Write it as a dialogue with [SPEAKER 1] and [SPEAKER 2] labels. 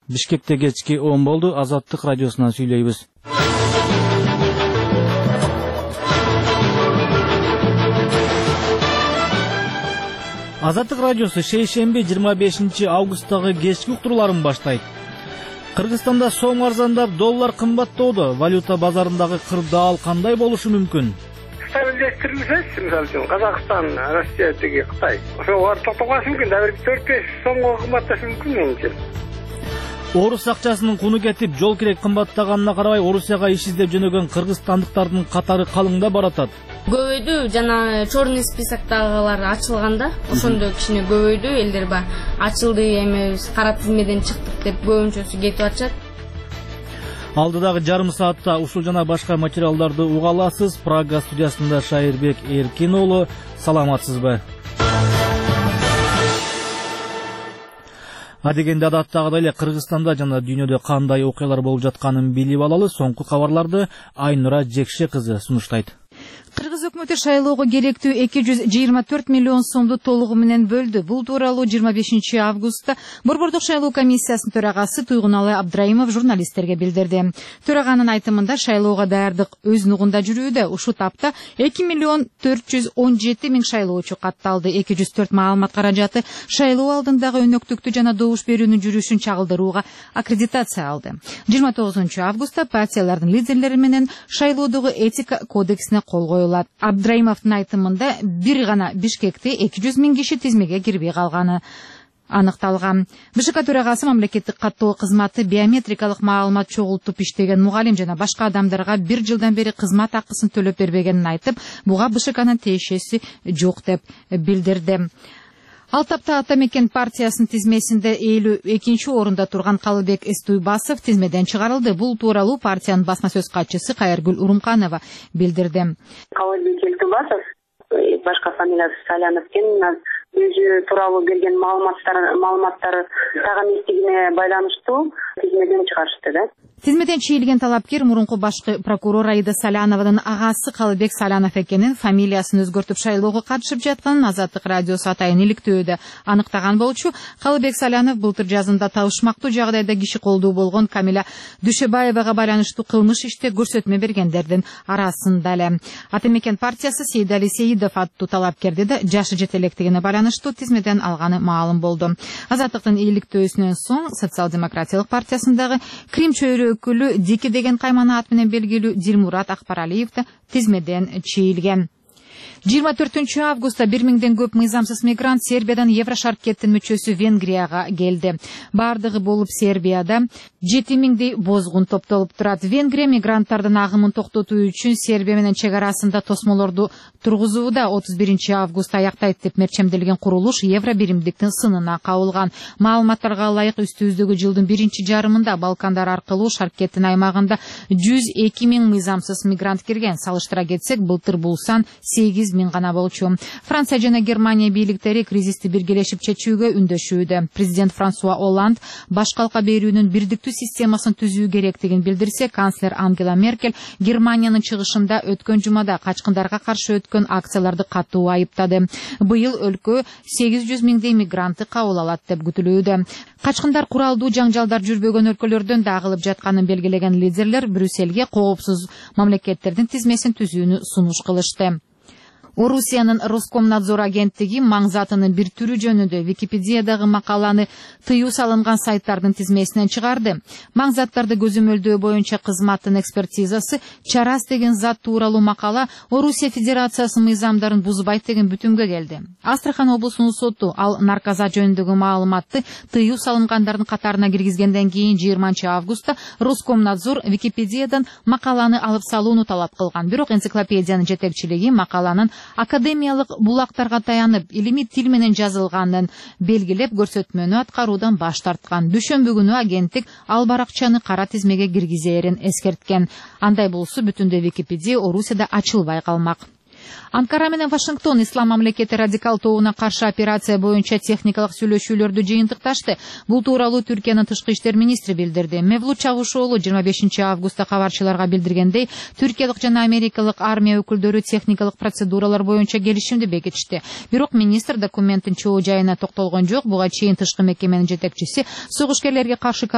[SPEAKER 1] Бишкекте кечки 10 болду. Азаттык радиосунан сүйлөйбүз. Азаттык радиосу шейшемби 25 августтагы кечки уктурууларын баштайт. Кыргызстанда сом арзандап, доллар кымбаттоодо. Валюта базарындагы кырдаал кандай болушу мүмкүн?
[SPEAKER 2] Стабилдештирилсе, мисалы үчүн Казакстан, Россия тиги Кытай. Ошого токтогошу мүмкүн, да бир 4-5 сомго кымбатташы мүмкүн менимче.
[SPEAKER 1] Орус акчасынын куну кетип, жол керек кымбаттаганына карабай, Орусияга иш издеп жөнөгөн кыргызстандыктардын катары калыңдап баратат.
[SPEAKER 3] Көбөйдү, жана черный списоктагылар ачылганда, ошондо кичине көбөйдү, элдер бар. Ачылды, эми кара тизмеден чыктык деп көбүнчөсү кетип атышат.
[SPEAKER 1] Алдыдагы жарым саатта ушул жана башка материалдарды уга аласыз. Прага студиясында Шайырбек Эркин уулу. Саламатсызбы? Адегенде адаттагыдай эле Кыргызстанда жана дүйнөдө кандай окуялар болуп жатканын билип алалы. Соңку кабарларды Айнура Жекше кызы сунуштайт.
[SPEAKER 4] Кыргыз өкмөтү шайлоого керектүү 224 миллион сомду толугу менен бөлдү. Бул тууралуу 25 августта Борбордук шайлоо комиссиясынын төрагасы Туйгуналы Абдрайымов журналисттерге билдирди. Төраганын айтымында шайлоого даярдык өз нугунда жүрүүдө. Ушул тапта 2 миллион 417 миң шайлоочу катталды. 204 маалымат каражаты шайлоо алдындагы өнөктүктү жана добуш берүүнүн жүрүшүн чагылдырууга аккредитация алды. 29 августта партиялардын лидерлери менен шайлоодогу этика кодексине кол коюлат. Абдрайымовдун айтымында бир гана Бишкекте 200 миң киши тизмеге кирбей калганы аныкталган. БШК төрагасы мамлекеттик каттоо кызматы биометрикалык маалымат чогултуп иштеген мугалим жана башка адамдарга 1 жылдан бери кызмат акысын төлөп бербегенин айтып, буга БШКнын тиешеси жок деп билдирди. Ал тапта Ата Мекен партиясынын тизмесинде 52 орунда турган Калыбек Эстуйбасов тизмеден чыгарылды. Бул тууралуу партиянын басма сөз катчысы Кайыргүл Урунканова билдирди.
[SPEAKER 5] Калыбек Эстуйбасов, башка фамилиясы Салянов экен, өзү тууралуу берген маалыматтары так эместигине байланыштуу тизмеден чыгарышты да.
[SPEAKER 4] Тизмеден чийилген талапкер мурунку башкы прокурор Аида Саляновдун агасы Калыбек Салянов экенин, фамилиясын өзгөртүп шайлоого катышып жатканын Азаттык радиосу атайын иликтөөдө аныктаган болчу. Калыбек Салянов былтыр жазында табышмактуу жагдайда киши колдуу болгон Камиля Дүшөбаевага байланыштуу кылмыш иште көрсөтмө бергендердин арасында эле. Ата Мекен партиясы Сейдали Сейидов аттуу талапкерди да жашы жете электигине байланыштуу тизмеден алганы маалым болду. Азаттыктын иликтөөсүнөн соң Социал-демократиялык партиясындагы Крим чөйрө өкүлү Дики деген каймана ат менен белгилүү Дилмурат Акпаралиев да тизмеден чийилген. 24 августта 1000ден көп мыйзамсыз мигрант Сербиядан Еврошаркеттин мүчөсү Венгрияга келди. Бардыгы болуп Сербияда 7000дей бозгун топтолуп турат. Венгрия мигранттардын агымын токтотуу үчүн Сербия менен чек арасында тосмолорду тургузууда 31 августта аяктайт деп мерчемделген курулуш евро биримдиктин сынына кабылган. Маалыматтарга ылайык үстүбүздөгү жылдын биринчи жарымында Балкандар аркылуу Шаркеттин аймагында 102 миң мыйзамсыз мигрант кирген. Салыштыра кетсек, былтыр бул сан 8 миң гана болчу. Франция жана Германия бийликтери кризисти биргелешип чечүүгө үндөшүүдө. Президент Франсуа Олланд баш калка берүүнүн бирдиктүү системасын түзүү керектигин билдирсе, канцлер Ангела Меркель Германиянын чыгышында өткөн жумада качкындарга каршы өткөн акцияларды катуу айыптады. Быйыл өлкө 800 миңдей мигрантты кабыл алат деп күтүлүүдө. Качкындар куралдуу жаңжалдар жүрбөгөн өлкөлөрдөн да агылып жатканын белгилеген лидерлер Брюссельге коопсуз мамлекеттердин тизмесин түзүүнү сунуш кылышты. Орусиянын Роскомнадзор агенттиги маңзатынын бир түрү жөнүндө Википедиядагы макаланы тыюу салынган сайттардын тизмесинен чыгарды. Маңзаттарды көзөмөлдөө боюнча кызматтын экспертизасы чарас деген зат тууралуу макала Орусия Федерациясынын мыйзамдарын бузбайт деген бүтүмгө келди. Астрахан облусунун соту ал наркоза жөнүндөгү маалыматты тыюу салынгандардын катарына киргизгенден кийин 20 августта Роскомнадзор Википедиядан макаланы алып салууну талап кылган. Бирок энциклопедиянын жетекчилиги макаланын академиялык булактарга таянып, илимий тил менен жазылганын белгилеп, көрсөтмөнү аткаруудан баш тарткан. Дүйшөмбү күнү агенттик ал баракчаны кара тизмеге киргизээрин эскерткен. Андай болсо бүтүндөй Википедия Орусияда ачылбай калмак. Анкара менен Вашингтон ислам мамлекети радикал тобуна каршы операция боюнча техникалык сүйлөшүүлөрдү жыйынтыкташты. Бул тууралуу Түркиянын тышкы иштер министри билдирди. Мевлут Чавушоğlu 25 августта кабарчыларга билдиргендей, түркиялык жана америкалык армия өкүлдөрү техникалык процедуралар боюнча келишимди бекитишти. Бирок министр документтин чоо жайына токтолгон жок. Буга чейин тышкы мекеменин жетекчиси согушкерлерге каршы